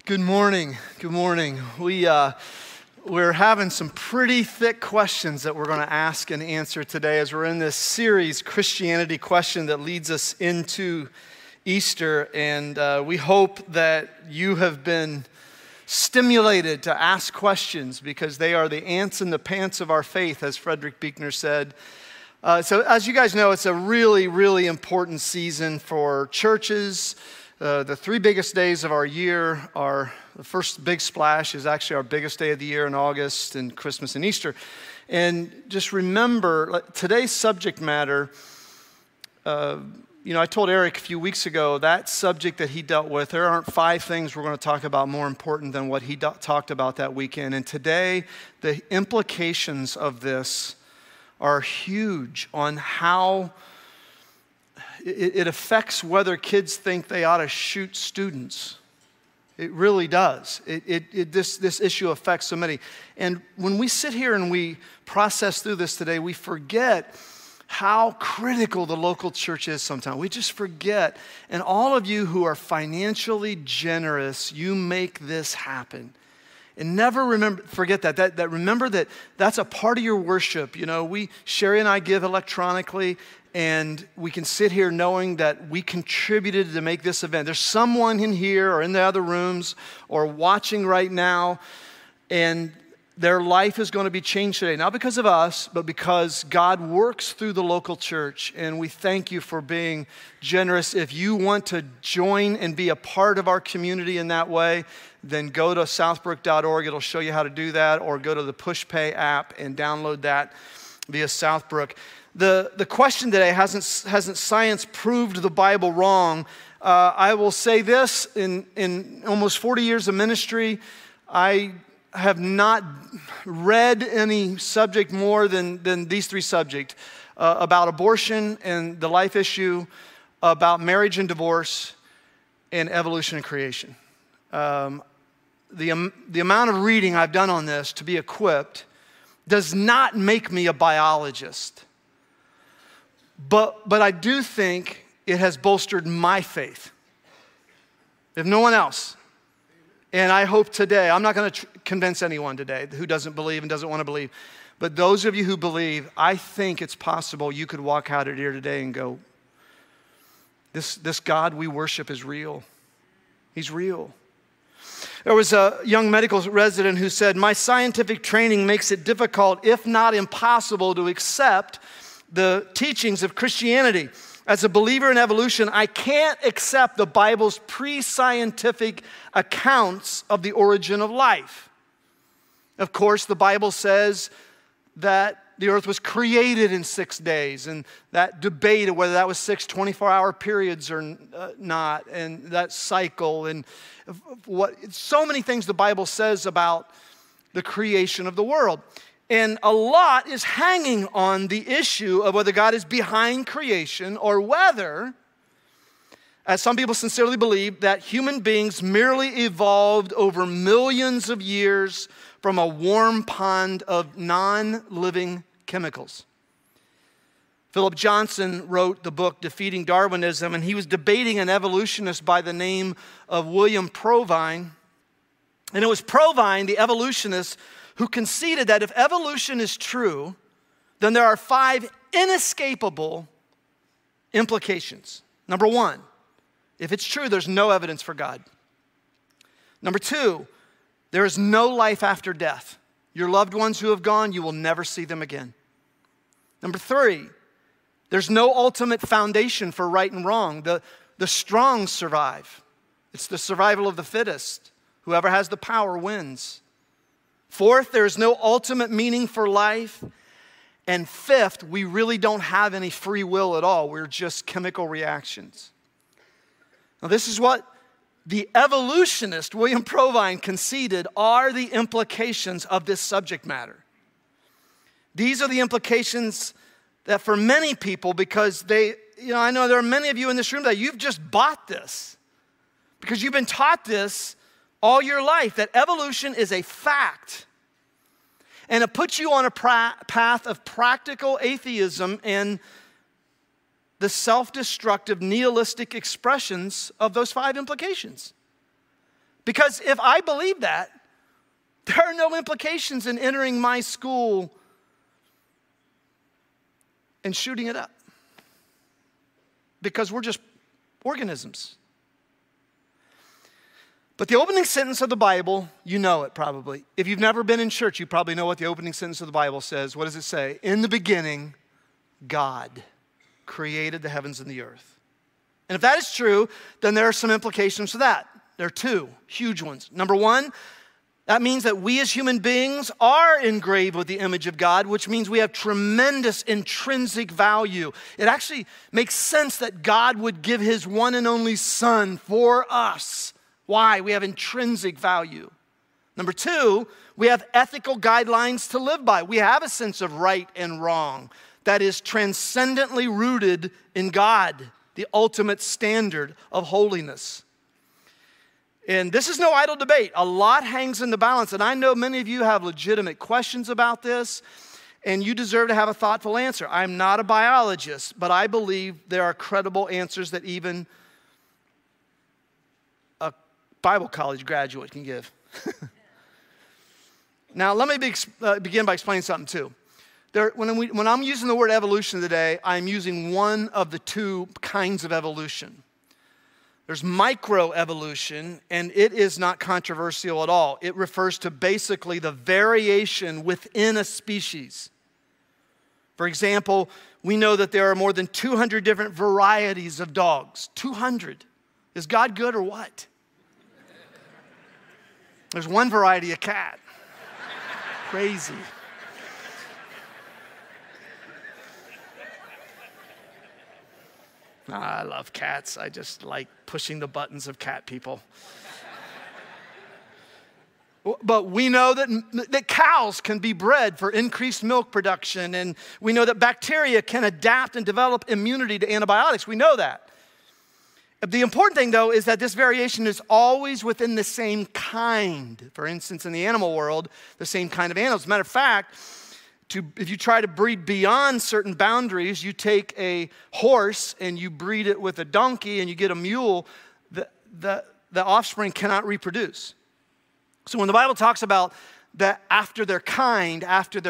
Good morning. Good morning. We're having some pretty thick questions that we're going to ask and answer today as we're in this series, Christianity Question, that leads us into Easter. And we hope that you have been stimulated to ask questions because they are the ants in the pants of our faith, as Frederick Buechner said. So as you guys know, it's a really, really important season for churches. The three biggest days of our year are, the first big splash is actually our biggest day of the year in August, and Christmas and Easter. And just remember, today's subject matter, I told Eric a few weeks ago, that subject that he dealt with, there aren't 5 things we're going to talk about more important than what he talked about that weekend. And today, the implications of this are huge on how it affects whether kids think they ought to shoot students. It really does. This issue affects so many. And when we sit here and we process through this today, we forget how critical the local church is sometimes. We just forget. And all of you who are financially generous, you make this happen. And never forget that remember that that's a part of your worship. Sherry and I give electronically, and we can sit here knowing that we contributed to make this event. There's someone in here or in the other rooms or watching right now, and their life is going to be changed today. Not because of us, but because God works through the local church, and we thank you for being generous. If you want to join and be a part of our community in that way, then go to southbrook.org. It'll show you how to do that, or go to the PushPay app and download that via Southbrook. The question today, hasn't science proved the Bible wrong? I will say this, in almost 40 years of ministry, I have not read any subject more than these 3 subjects, about abortion and the life issue, about marriage and divorce, and evolution and creation. The amount of reading I've done on this to be equipped does not make me a biologist. But I do think it has bolstered my faith, if no one else. And I hope today, I'm not going to convince anyone today who doesn't believe and doesn't want to believe, but those of you who believe, I think it's possible you could walk out of here today and go, this God we worship is real. He's real. There was a young medical resident who said, "My scientific training makes it difficult, if not impossible, to accept the teachings of Christianity. As a believer in evolution, I can't accept the Bible's pre-scientific accounts of the origin of life. Of course, the Bible says that the earth was created in 6 days, and that debate of whether that was 6 24-hour periods or not, and that cycle, and so many things the Bible says about the creation of the world. And a lot is hanging on the issue of whether God is behind creation or whether, as some people sincerely believe, that human beings merely evolved over millions of years from a warm pond of non-living chemicals." Philip Johnson wrote the book Defeating Darwinism, and he was debating an evolutionist by the name of William Provine. And it was Provine, the evolutionist, who conceded that if evolution is true, then there are 5 inescapable implications. Number 1, if it's true, there's no evidence for God. Number 2, there is no life after death. Your loved ones who have gone, you will never see them again. Number 3, there's no ultimate foundation for right and wrong. The strong survive. It's the survival of the fittest. Whoever has the power wins. 4th, there is no ultimate meaning for life. And 5th, we really don't have any free will at all. We're just chemical reactions. Now, this is what the evolutionist William Provine conceded are the implications of this subject matter. These are the implications that for many people, because I know there are many of you in this room that you've just bought this because you've been taught this all your life, that evolution is a fact. And it puts you on a path of practical atheism and the self-destructive nihilistic expressions of those 5 implications. Because if I believe that, there are no implications in entering my school and shooting it up. Because we're just organisms. But the opening sentence of the Bible, you know it probably. If you've never been in church, you probably know what the opening sentence of the Bible says. What does it say? In the beginning, God created the heavens and the earth. And if that is true, then there are some implications to that. There are two huge ones. Number one, that means that we as human beings are engraved with the image of God, which means we have tremendous intrinsic value. It actually makes sense that God would give his one and only Son for us. Why? We have intrinsic value. Number two, we have ethical guidelines to live by. We have a sense of right and wrong that is transcendently rooted in God, the ultimate standard of holiness. And this is no idle debate. A lot hangs in the balance. And I know many of you have legitimate questions about this, and you deserve to have a thoughtful answer. I'm not a biologist, but I believe there are credible answers that even a Bible college graduate can give. Now, let me begin by explaining something too. When I'm using the word evolution today, I'm using one of the two kinds of evolution. There's microevolution, and it is not controversial at all. It refers to basically the variation within a species. For example, we know that there are more than 200 different varieties of dogs. 200. Is God good or what? There's one variety of cat. Crazy. I love cats. I just like pushing the buttons of cat people. But we know that cows can be bred for increased milk production, and we know that bacteria can adapt and develop immunity to antibiotics. We know that. The important thing, though, is that this variation is always within the same kind. For instance, in the animal world, the same kind of animals. As a matter of fact, if you try to breed beyond certain boundaries, you take a horse and you breed it with a donkey and you get a mule, the offspring cannot reproduce. So when the Bible talks about that after their kind,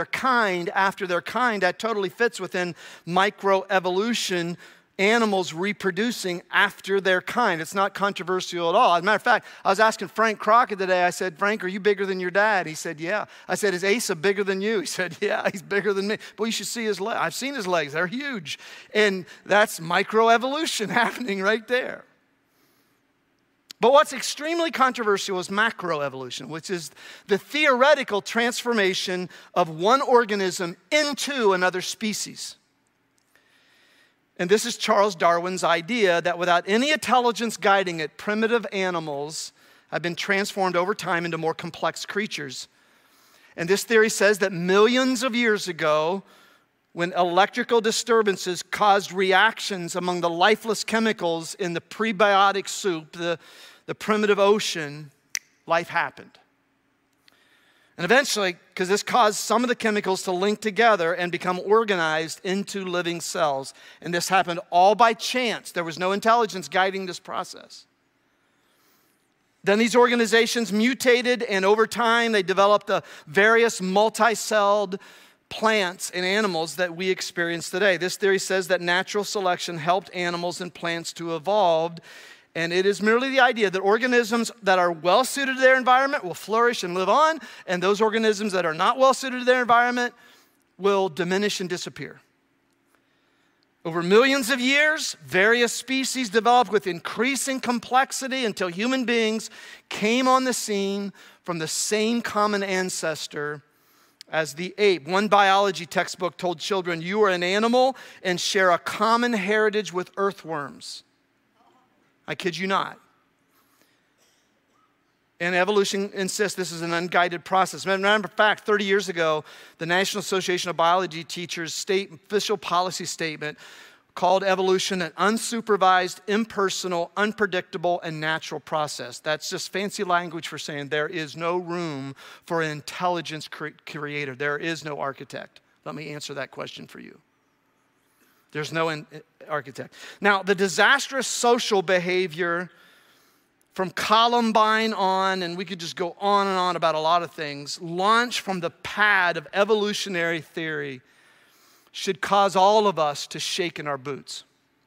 that totally fits within microevolution, animals reproducing after their kind. It's not controversial at all. As a matter of fact, I was asking Frank Crockett today, I said, Frank, are you bigger than your dad? He said, yeah. I said, is Asa bigger than you? He said, yeah, he's bigger than me. Well, you should see his legs. I've seen his legs. They're huge. And that's microevolution happening right there. But what's extremely controversial is macroevolution, which is the theoretical transformation of one organism into another species. And this is Charles Darwin's idea that without any intelligence guiding it, primitive animals have been transformed over time into more complex creatures. And this theory says that millions of years ago, when electrical disturbances caused reactions among the lifeless chemicals in the prebiotic soup, the primitive ocean, life happened. And eventually, because this caused some of the chemicals to link together and become organized into living cells. And this happened all by chance. There was no intelligence guiding this process. Then these organizations mutated, and over time they developed the various multi-celled plants and animals that we experience today. This theory says that natural selection helped animals and plants to evolve. And it is merely the idea that organisms that are well suited to their environment will flourish and live on, and those organisms that are not well suited to their environment will diminish and disappear. Over millions of years, various species developed with increasing complexity until human beings came on the scene from the same common ancestor as the ape. One biology textbook told children, you are an animal and share a common heritage with earthworms. I kid you not. And evolution insists this is an unguided process. Matter of fact, 30 years ago, the National Association of Biology Teachers' official policy statement called evolution an unsupervised, impersonal, unpredictable, and natural process. That's just fancy language for saying there is no room for an intelligence creator. There is no architect. Let me answer that question for you. There's no architect. Now, the disastrous social behavior from Columbine on, and we could just go on and on about a lot of things, launch from the pad of evolutionary theory should cause all of us to shake in our boots.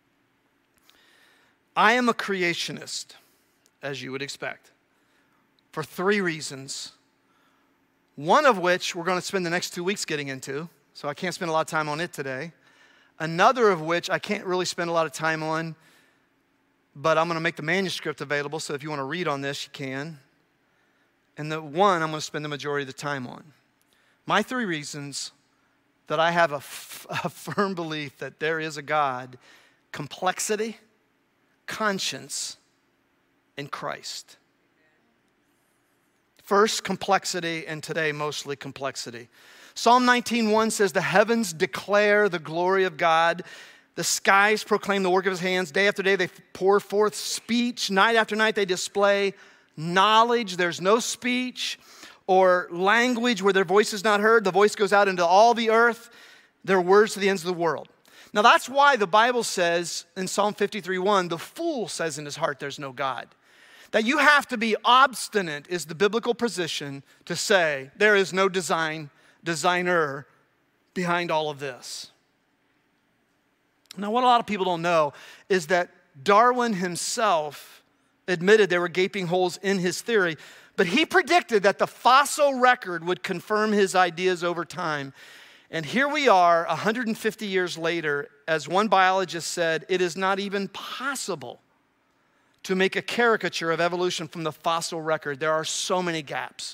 I am a creationist, as you would expect, for 3 reasons. One of which we're going to spend the next 2 weeks getting into, so I can't spend a lot of time on it today. Another of which I can't really spend a lot of time on, but I'm going to make the manuscript available, so if you want to read on this, you can. And the one I'm going to spend the majority of the time on. My 3 reasons that I have a firm belief that there is a God: complexity, conscience, and Christ. First, complexity, and today mostly complexity. Psalm 19:1 says, "The heavens declare the glory of God. The skies proclaim the work of his hands. Day after day they pour forth speech. Night after night they display knowledge." There's no speech or language where their voice is not heard. The voice goes out into all the earth. Their words to the ends of the world. Now that's why the Bible says in Psalm 53:1, the fool says in his heart there's no God. That you have to be obstinate is the biblical position to say there is no designer behind all of this. Now, what a lot of people don't know is that Darwin himself admitted there were gaping holes in his theory, but he predicted that the fossil record would confirm his ideas over time. And here we are 150 years later, as one biologist said, it is not even possible to make a caricature of evolution from the fossil record. There are so many gaps.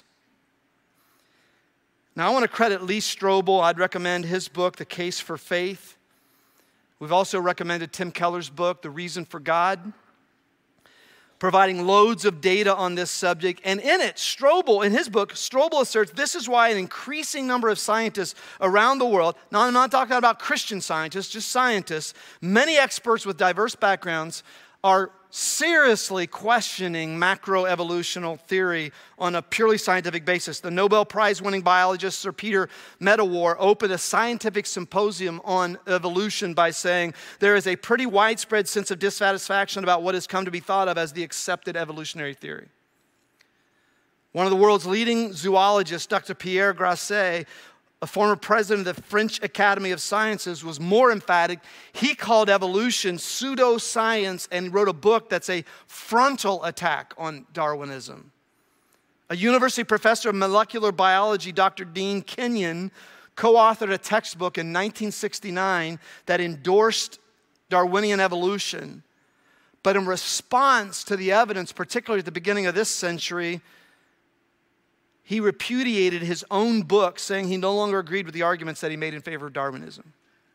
Now, I want to credit Lee Strobel. I'd recommend his book, The Case for Faith. We've also recommended Tim Keller's book, The Reason for God, providing loads of data on this subject. And in it, in his book, Strobel asserts this is why an increasing number of scientists around the world, now I'm not talking about Christian scientists, just scientists, many experts with diverse backgrounds are seriously questioning macroevolutional theory on a purely scientific basis. The Nobel Prize-winning biologist Sir Peter Medawar opened a scientific symposium on evolution by saying there is a pretty widespread sense of dissatisfaction about what has come to be thought of as the accepted evolutionary theory. One of the world's leading zoologists, Dr. Pierre Grasset, a former president of the French Academy of Sciences, was more emphatic. He called evolution pseudoscience and wrote a book that's a frontal attack on Darwinism. A university professor of molecular biology, Dr. Dean Kenyon, co-authored a textbook in 1969 that endorsed Darwinian evolution. But in response to the evidence, particularly at the beginning of this century, he repudiated his own book, saying he no longer agreed with the arguments that he made in favor of Darwinism.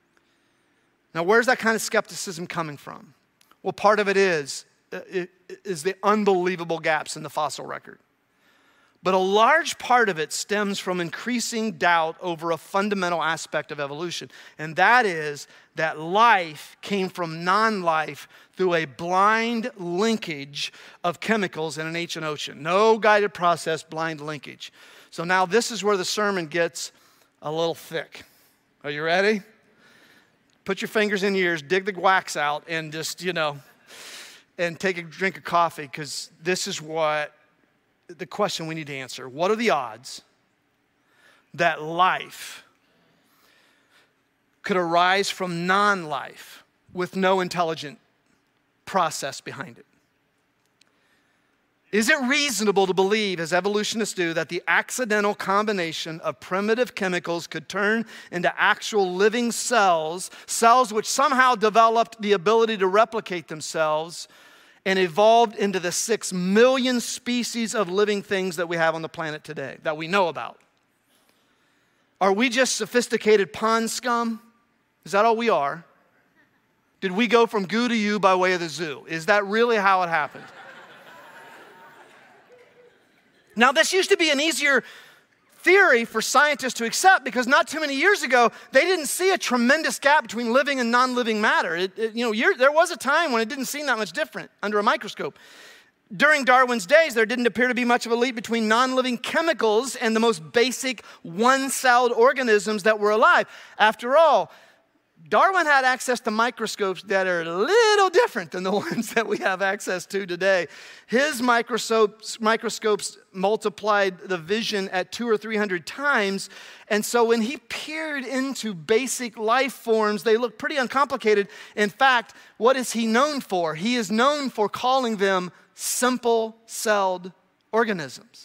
Now, where's that kind of skepticism coming from? Well, part of it is the unbelievable gaps in the fossil record. But a large part of it stems from increasing doubt over a fundamental aspect of evolution, and that is that life came from non-life through a blind linkage of chemicals in an ancient ocean. No guided process, blind linkage. So now this is where the sermon gets a little thick. Are you ready? Put your fingers in your ears, dig the wax out, and just, and take a drink of coffee, because this is what the question we need to answer. What are the odds that life could arise from non-life with no intelligent process behind it? Is it reasonable to believe, as evolutionists do, that the accidental combination of primitive chemicals could turn into actual living cells which somehow developed the ability to replicate themselves and evolved into the 6 million species of living things that we have on the planet today, that we know about? Are we just sophisticated pond scum? Is that all we are? Did we go from goo to you by way of the zoo? Is that really how it happened? Now, this used to be an easier theory for scientists to accept, because not too many years ago, they didn't see a tremendous gap between living and non-living matter. There was a time when it didn't seem that much different under a microscope. During Darwin's days, there didn't appear to be much of a leap between non-living chemicals and the most basic one-celled organisms that were alive. After all, Darwin had access to microscopes that are a little different than the ones that we have access to today. His microscopes multiplied the vision at 200 or 300 times. And so when he peered into basic life forms, they look pretty uncomplicated. In fact, what is he known for? He is known for calling them simple-celled organisms.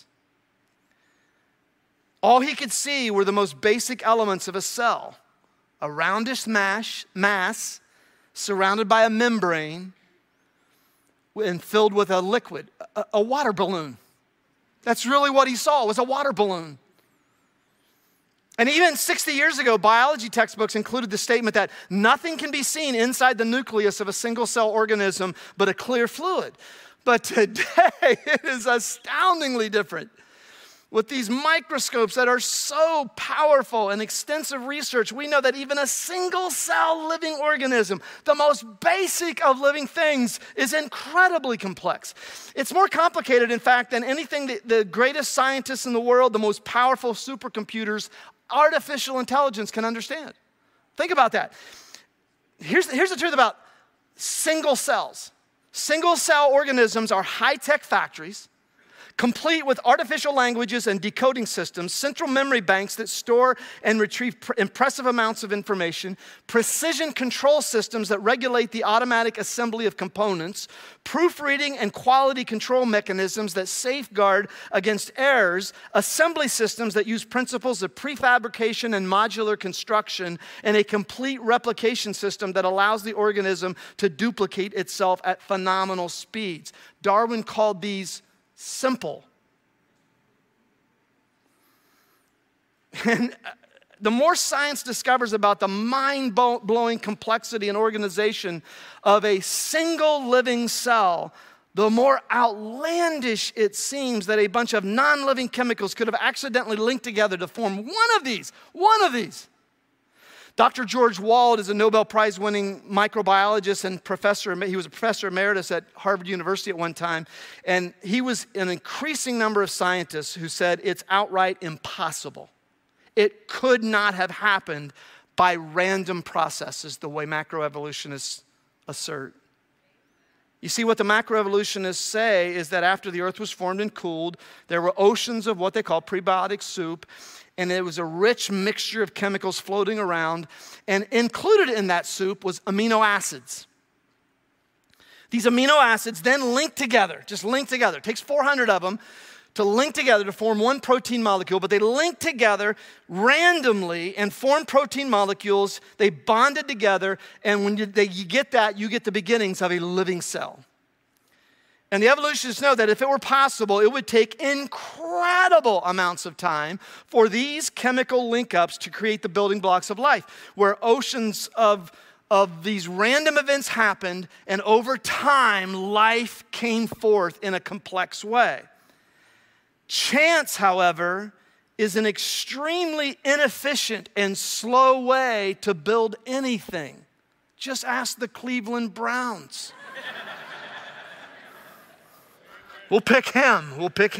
All he could see were the most basic elements of a cell. A roundish mass surrounded by a membrane and filled with a liquid, a water balloon. That's really what he saw, was a water balloon. And even 60 years ago, biology textbooks included the statement that nothing can be seen inside the nucleus of a single-cell organism but a clear fluid. But today, it is astoundingly different. With these microscopes that are so powerful and extensive research, we know that even a single-cell living organism, the most basic of living things, is incredibly complex. It's more complicated, in fact, than anything that the greatest scientists in the world, the most powerful supercomputers, artificial intelligence can understand. Think about that. Here's the truth about single cells. Single-cell organisms are high-tech factories, complete with artificial languages and decoding systems, central memory banks that store and retrieve impressive amounts of information, precision control systems that regulate the automatic assembly of components, proofreading and quality control mechanisms that safeguard against errors, assembly systems that use principles of prefabrication and modular construction, and a complete replication system that allows the organism to duplicate itself at phenomenal speeds. Darwin called these simple. And the more science discovers about the mind-blowing complexity and organization of a single living cell, the more outlandish it seems that a bunch of non-living chemicals could have accidentally linked together to form one of these. Dr. George Wald is a Nobel Prize-winning microbiologist and professor. He was a professor emeritus at Harvard University at one time. And he was an increasing number of scientists who said it's outright impossible. It could not have happened by random processes the way macroevolutionists assert. You see, what the macroevolutionists say is that after the earth was formed and cooled, there were oceans of what they call prebiotic soup, and it was a rich mixture of chemicals floating around, and included in that soup was amino acids. These amino acids then link together, It takes 400 of them to link together to form one protein molecule, but they link together randomly and form protein molecules. They bonded together, and when you get that, you get the beginnings of a living cell. And the evolutionists know that if it were possible, it would take incredible amounts of time for these chemical link-ups to create the building blocks of life, where oceans of these random events happened, and over time, life came forth in a complex way. Chance, however, is an extremely inefficient and slow way to build anything. Just ask the Cleveland Browns. We'll pick him. Let me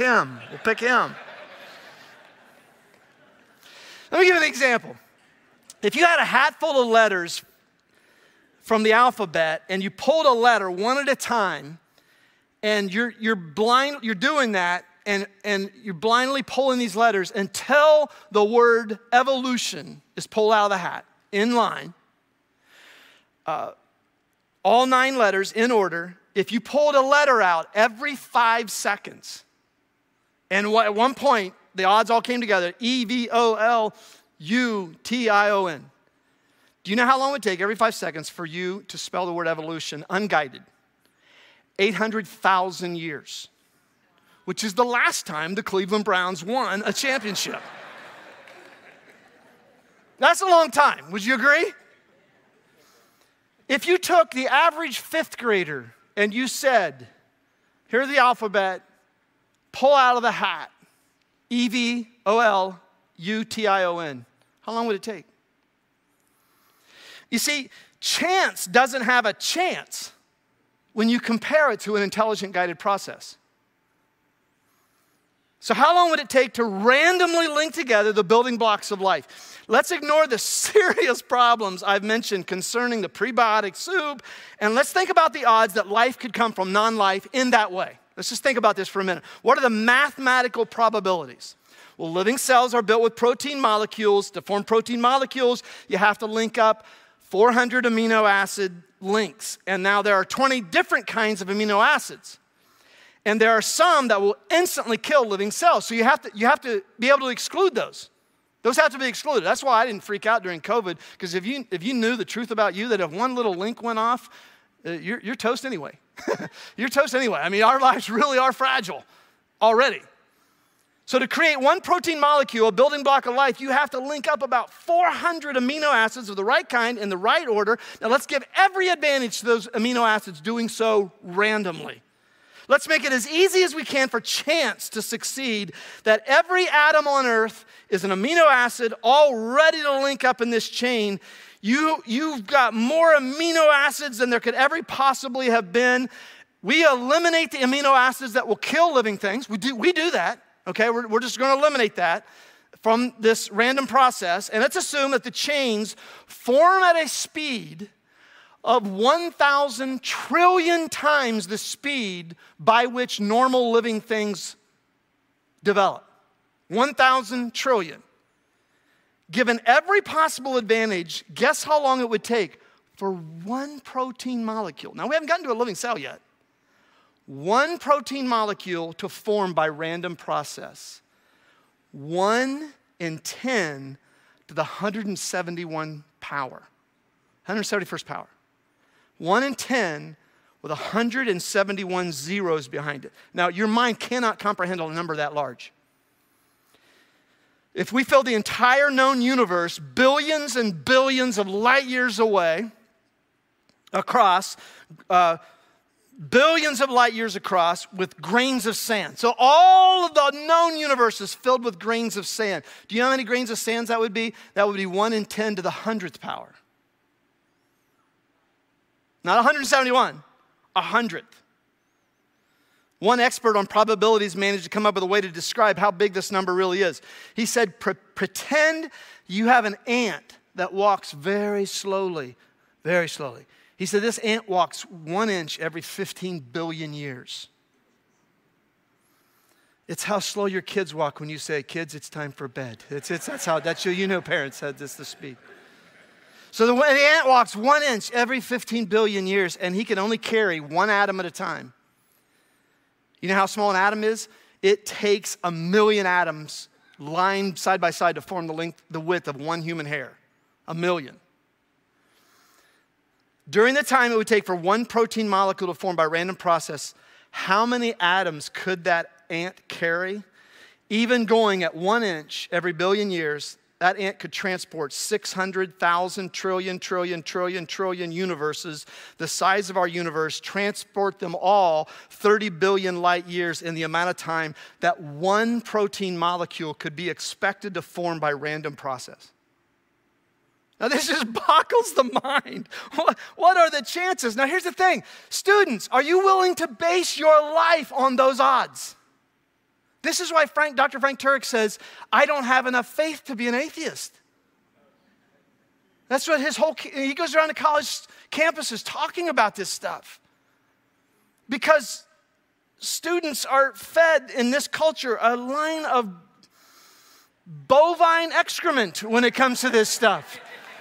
give you an example. If you had a hat full of letters from the alphabet and you pulled a letter one at a time, and you're doing that, and you're blindly pulling these letters until the word evolution is pulled out of the hat, in line, all 9 letters in order. If you pulled a letter out every 5 seconds, and at one point, the odds all came together, EVOLUTION. Do you know how long it would take every 5 seconds for you to spell the word evolution unguided? 800,000 years, which is the last time the Cleveland Browns won a championship. That's a long time. Would you agree? If you took the average 5th grader and you said, here's the alphabet, pull out of the hat, EVOLUTION, how long would it take? You see, chance doesn't have a chance when you compare it to an intelligent guided process. So how long would it take to randomly link together the building blocks of life? Let's ignore the serious problems I've mentioned concerning the prebiotic soup, and let's think about the odds that life could come from non-life in that way. Let's just think about this for a minute. What are the mathematical probabilities? Well, living cells are built with protein molecules. To form protein molecules, you have to link up 400 amino acid links. And now there are 20 different kinds of amino acids. And there are some that will instantly kill living cells. So you have to be able to exclude those. Those have to be excluded. That's why I didn't freak out during COVID, because if you knew the truth about you, that if one little link went off, you're toast anyway. You're toast anyway. I mean, our lives really are fragile already. So to create one protein molecule, a building block of life, you have to link up about 400 amino acids of the right kind in the right order. Now let's give every advantage to those amino acids doing so randomly. Let's make it as easy as we can for chance to succeed, that every atom on Earth is an amino acid all ready to link up in this chain. You've got more amino acids than there could ever possibly have been. We eliminate the amino acids that will kill living things. We do that, okay? We're just going to eliminate that from this random process. And let's assume that the chains form at a speed of 1,000 trillion times the speed by which normal living things develop. 1,000 trillion. Given every possible advantage, guess how long it would take for one protein molecule? Now, we haven't gotten to a living cell yet. One protein molecule to form by random process. 1 in 10 to the 171 power. 171st power. 1 in 10 with 171 zeros behind it. Now, your mind cannot comprehend a number that large. If we fill the entire known universe, billions and billions of light years away, across, billions of light years across with grains of sand. So all of the known universe is filled with grains of sand. Do you know how many grains of sand that would be? That would be 1 in 10 to the 100th power. Not 171, 100th. One expert on probabilities managed to come up with a way to describe how big this number really is. He said, pretend you have an ant that walks very slowly, very slowly. He said this ant walks 1 inch every 15 billion years. It's how slow your kids walk when you say, kids, it's time for bed. That's you know parents had this speed. So the ant walks 1 inch every 15 billion years, and he can only carry one atom at a time. You know how small an atom is? It takes 1 million atoms lined side by side to form the width of one human hair. 1 million. During the time it would take for one protein molecule to form by random process, how many atoms could that ant carry? Even going at 1 inch every billion years, that ant could transport 600,000 trillion universes, the size of our universe, transport them all 30 billion light years in the amount of time that one protein molecule could be expected to form by random process. Now, this just boggles the mind. What are the chances? Now, here's the thing. Students, are you willing to base your life on those odds? This is why Dr. Frank Turek says, I don't have enough faith to be an atheist. That's what he goes around to college campuses talking about this stuff. Because students are fed in this culture a line of bovine excrement when it comes to this stuff.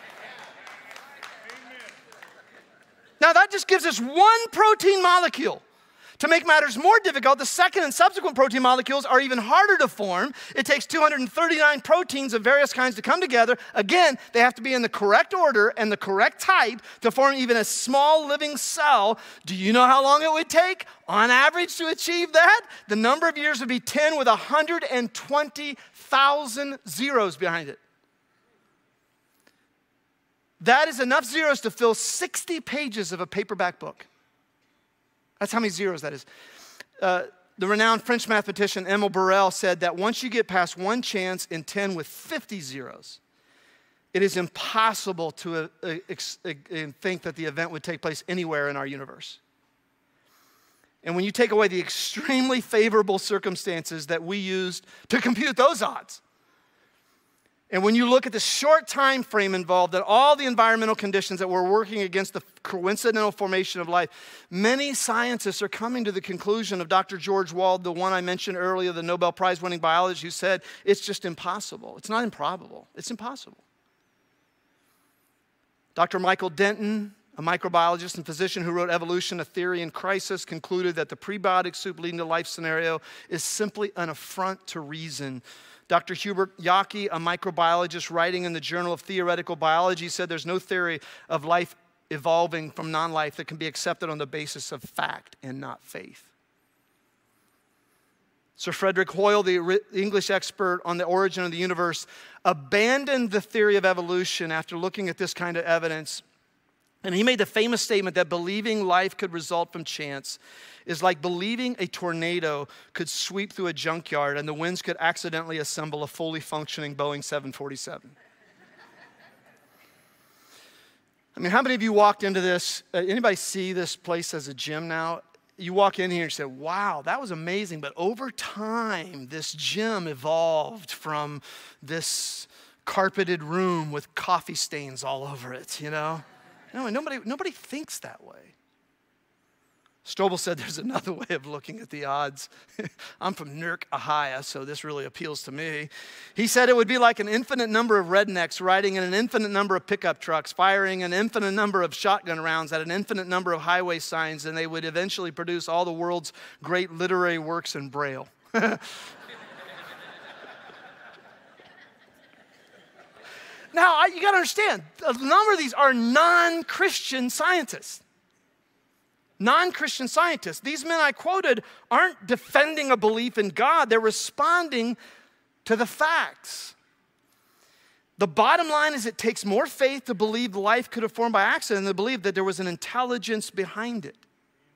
Now that just gives us one protein molecule. To make matters more difficult, the second and subsequent protein molecules are even harder to form. It takes 239 proteins of various kinds to come together. Again, they have to be in the correct order and the correct type to form even a small living cell. Do you know how long it would take, on average, to achieve that? The number of years would be 10 with 120,000 zeros behind it. That is enough zeros to fill 60 pages of a paperback book. That's how many zeros that is. The renowned French mathematician Emile Borel said that once you get past one chance in 10 with 50 zeros, it is impossible to think that the event would take place anywhere in our universe. And when you take away the extremely favorable circumstances that we used to compute those odds, and when you look at the short time frame involved and all the environmental conditions that were working against the coincidental formation of life, many scientists are coming to the conclusion of Dr. George Wald, the one I mentioned earlier, the Nobel Prize-winning biologist, who said it's just impossible. It's not improbable. It's impossible. Dr. Michael Denton, a microbiologist and physician who wrote Evolution, A Theory in Crisis, concluded that the prebiotic soup leading to life scenario is simply an affront to reason. Dr. Hubert Yockey, a microbiologist writing in the Journal of Theoretical Biology, said there's no theory of life evolving from non-life that can be accepted on the basis of fact and not faith. Sir Frederick Hoyle, the English expert on the origin of the universe, abandoned the theory of evolution after looking at this kind of evidence. And he made the famous statement that believing life could result from chance is like believing a tornado could sweep through a junkyard and the winds could accidentally assemble a fully functioning Boeing 747. I mean, how many of you walked into this? Anybody see this place as a gym now? You walk in here and say, wow, that was amazing. But over time, this gym evolved from this carpeted room with coffee stains all over it, you know? No, nobody thinks that way. Strobel said there's another way of looking at the odds. I'm from Nurk, Ohio, so this really appeals to me. He said it would be like an infinite number of rednecks riding in an infinite number of pickup trucks, firing an infinite number of shotgun rounds at an infinite number of highway signs, and they would eventually produce all the world's great literary works in Braille. Now, you got to understand, a number of these are non-Christian scientists. Non-Christian scientists. These men I quoted aren't defending a belief in God. They're responding to the facts. The bottom line is it takes more faith to believe life could have formed by accident than to believe that there was an intelligence behind it.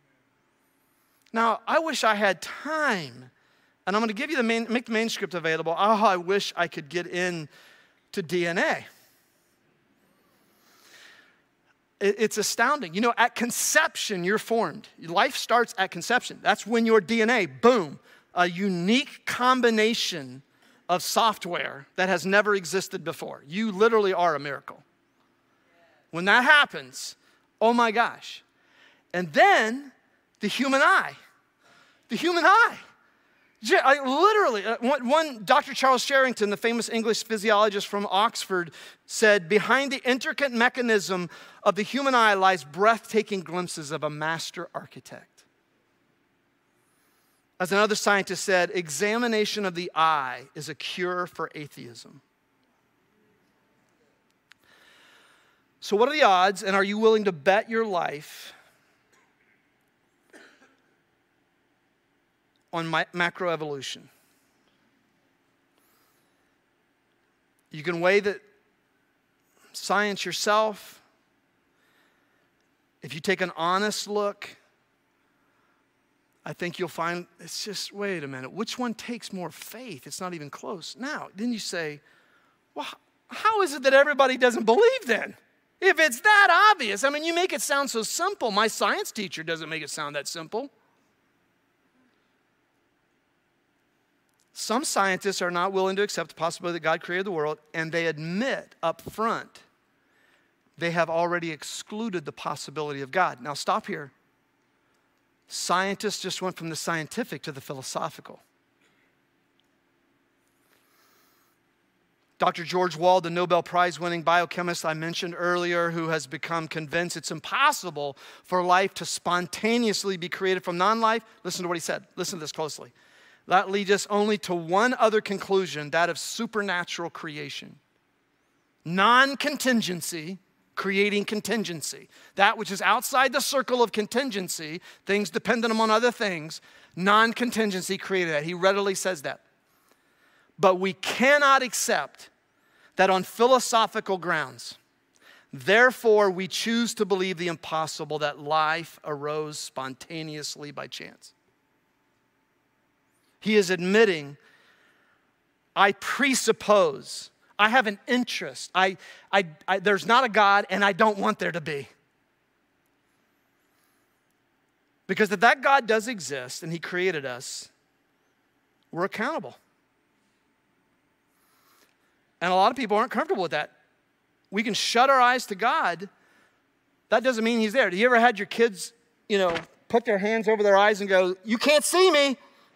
Now, I wish I had time, and I'm going to give you make the manuscript available. Oh, I wish I could get in to DNA. It's astounding. You know, at conception, you're formed. Life starts at conception. That's when your DNA, boom, a unique combination of software that has never existed before. You literally are a miracle. When that happens, oh my gosh. And then the human eye. The human eye. Literally, one Dr. Charles Sherrington, the famous English physiologist from Oxford, said, behind the intricate mechanism of the human eye lies breathtaking glimpses of a master architect. As another scientist said, examination of the eye is a cure for atheism. So what are the odds, and are you willing to bet your life on macroevolution? You can weigh the science yourself. If you take an honest look, I think you'll find it's just, wait a minute, which one takes more faith? It's not even close. Now, then you say, well, how is it that everybody doesn't believe then? If it's that obvious, I mean, you make it sound so simple. My science teacher doesn't make it sound that simple. Some scientists are not willing to accept the possibility that God created the world, and they admit up front they have already excluded the possibility of God. Now stop here. Scientists just went from the scientific to the philosophical. Dr. George Wald, the Nobel Prize-winning biochemist I mentioned earlier, who has become convinced it's impossible for life to spontaneously be created from non-life, listen to what he said. Listen to this closely. That leads us only to one other conclusion, that of supernatural creation. Non-contingency creating contingency. That which is outside the circle of contingency, things dependent upon other things, non-contingency created that. He readily says that. But we cannot accept that on philosophical grounds. Therefore, we choose to believe the impossible, that life arose spontaneously by chance. He is admitting, I presuppose, I have an interest. There's not a God, and I don't want there to be. Because if that God does exist and he created us, we're accountable. And a lot of people aren't comfortable with that. We can shut our eyes to God. That doesn't mean he's there. Have you ever had your kids, put their hands over their eyes and go, "You can't see me"?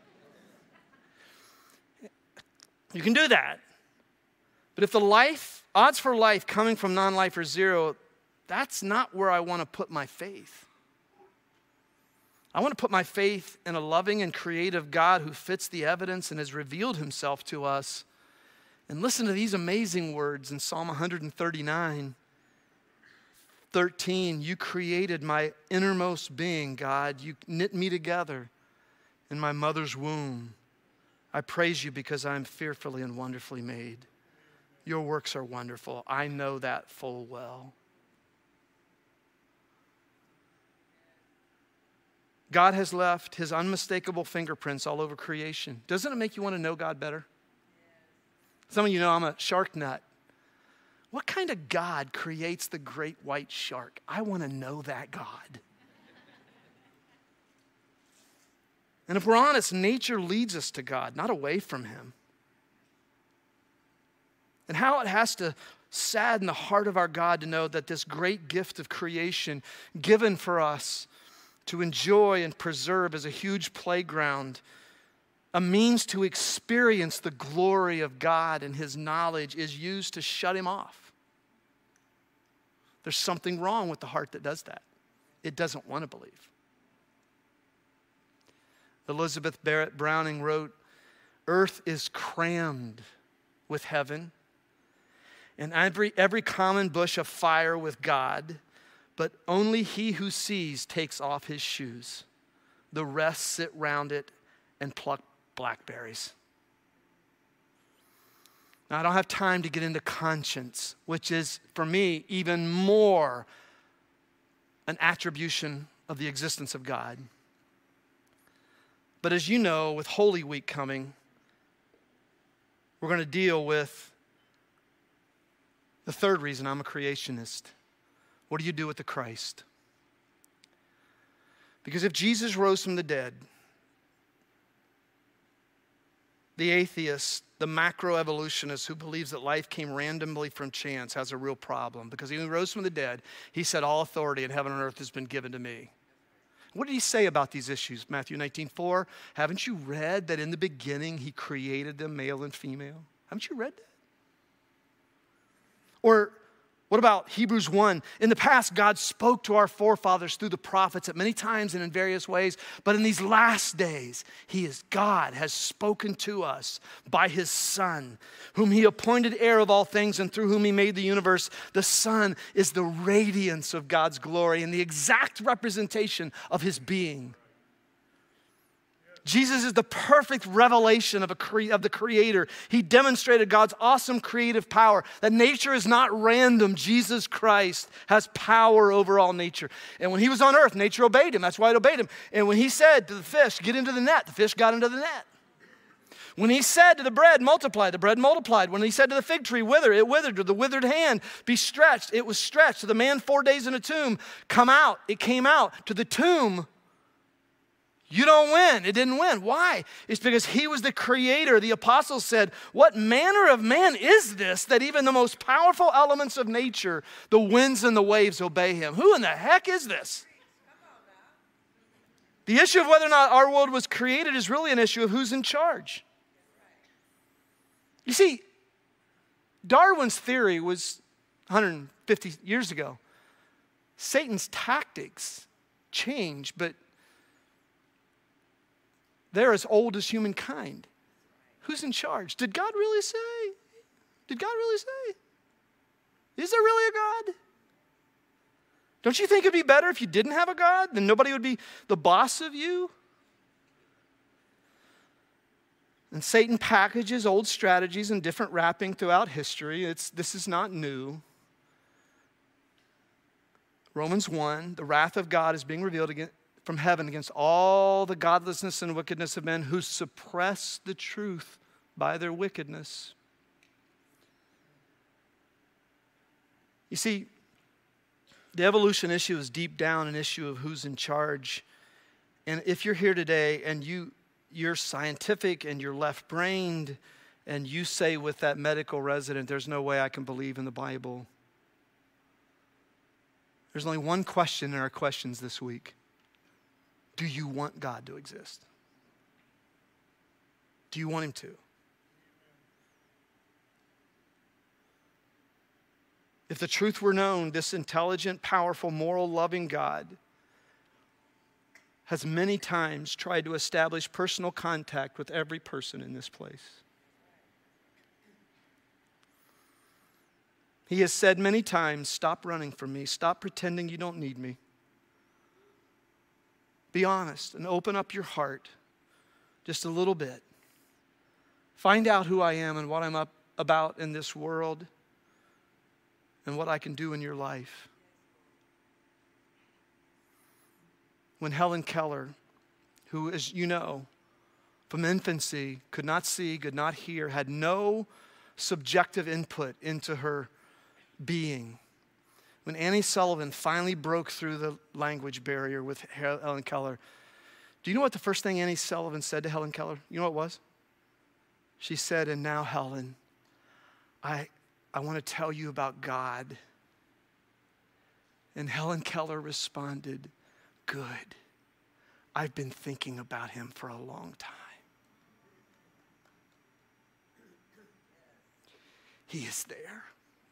You can do that. But if the odds for life coming from non-life are zero, that's not where I want to put my faith. I want to put my faith in a loving and creative God who fits the evidence and has revealed himself to us. And listen to these amazing words in Psalm 139:13. You created my innermost being, God. You knit me together in my mother's womb. I praise you because I am fearfully and wonderfully made. Your works are wonderful. I know that full well. God has left his unmistakable fingerprints all over creation. Doesn't it make you want to know God better? Some of you know I'm a shark nut. What kind of God creates the great white shark? I want to know that God. And if we're honest, nature leads us to God, not away from him. And how it has to sadden the heart of our God to know that this great gift of creation given for us to enjoy and preserve as a huge playground, a means to experience the glory of God and his knowledge, is used to shut him off. There's something wrong with the heart that does that. It doesn't want to believe. Elizabeth Barrett Browning wrote, "Earth is crammed with heaven, and every common bush afire with God, but only he who sees takes off his shoes. The rest sit round it and pluck blackberries." Now, I don't have time to get into conscience, which is, for me, even more an attribution of the existence of God. But as you know, with Holy Week coming, we're going to deal with the third reason I'm a creationist. What do you do with the Christ? Because if Jesus rose from the dead, the atheist, the macroevolutionist who believes that life came randomly from chance has a real problem. Because he rose from the dead, he said, "All authority in heaven and earth has been given to me." What did he say about these issues? Matthew 19:4. Haven't you read that in the beginning he created them male and female? Haven't you read that? Or what about Hebrews 1? In the past, God spoke to our forefathers through the prophets at many times and in various ways. But in these last days, God has spoken to us by his Son, whom he appointed heir of all things and through whom he made the universe. The Son is the radiance of God's glory and the exact representation of his being. Jesus is the perfect revelation of the Creator. He demonstrated God's awesome creative power, that nature is not random. Jesus Christ has power over all nature. And when he was on earth, nature obeyed him. That's why it obeyed him. And when he said to the fish, "Get into the net," the fish got into the net. When he said to the bread, "Multiply," the bread multiplied. When he said to the fig tree, "Wither," it withered. To the withered hand, "Be stretched," it was stretched. To the man 4 days in a tomb, "Come out," it came out. To the tomb, "You don't win." It didn't win. Why? It's because he was the creator. The apostles said, "What manner of man is this that even the most powerful elements of nature, the winds and the waves, obey him?" Who in the heck is this? The issue of whether or not our world was created is really an issue of who's in charge. You see, Darwin's theory was 150 years ago. Satan's tactics change, but they're as old as humankind. Who's in charge? Did God really say? Did God really say? Is there really a God? Don't you think it'd be better if you didn't have a God? Then nobody would be the boss of you? And Satan packages old strategies in different wrapping throughout history. This is not new. Romans 1, the wrath of God is being revealed from heaven against all the godlessness and wickedness of men who suppress the truth by their wickedness. You see, the evolution issue is deep down an issue of who's in charge. And if you're here today and you're scientific and you're left-brained and you say with that medical resident, there's no way I can believe in the Bible. There's only one question in our questions this week. Do you want God to exist? Do you want him to? If the truth were known, this intelligent, powerful, moral, loving God has many times tried to establish personal contact with every person in this place. He has said many times, stop running from me. Stop pretending you don't need me. Be honest and open up your heart just a little bit. Find out who I am and what I'm about in this world and what I can do in your life. When Helen Keller, who, as you know, from infancy, could not see, could not hear, had no subjective input into her being. When Annie Sullivan finally broke through the language barrier with Helen Keller, do you know what the first thing Annie Sullivan said to Helen Keller? You know what it was? She said, and now, Helen, I want to tell you about God. And Helen Keller responded, good. I've been thinking about him for a long time. He is there.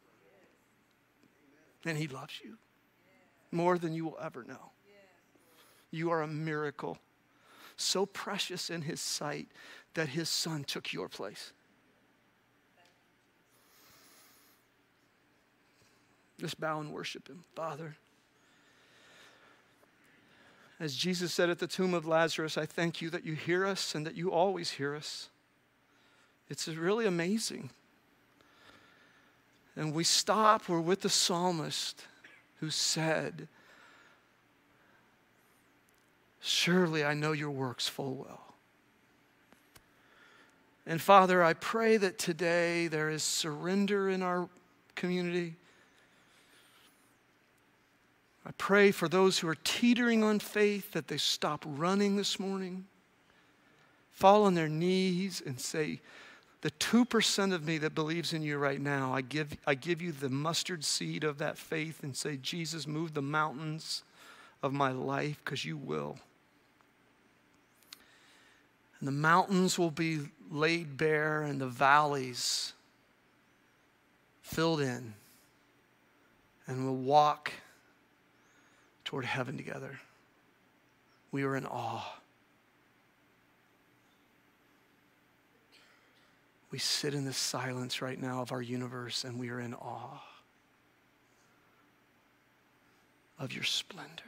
And he loves you more than you will ever know. You are a miracle, so precious in his sight that his son took your place. Just bow and worship him. Father, as Jesus said at the tomb of Lazarus, I thank you that you hear us and that you always hear us. It's really amazing. And we stop, we're with the psalmist who said, surely I know your works full well. And Father, I pray that today there is surrender in our community. I pray for those who are teetering on faith that they stop running this morning, fall on their knees and say, the 2% of me that believes in you right now, I give you the mustard seed of that faith and say, Jesus, move the mountains of my life because you will. And the mountains will be laid bare and the valleys filled in. And we'll walk toward heaven together. We are in awe. We sit in the silence right now of our universe and we are in awe of your splendor.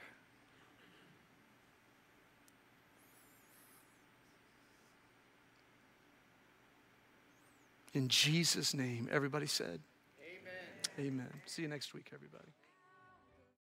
In Jesus' name, everybody said, amen. Amen. See you next week, everybody.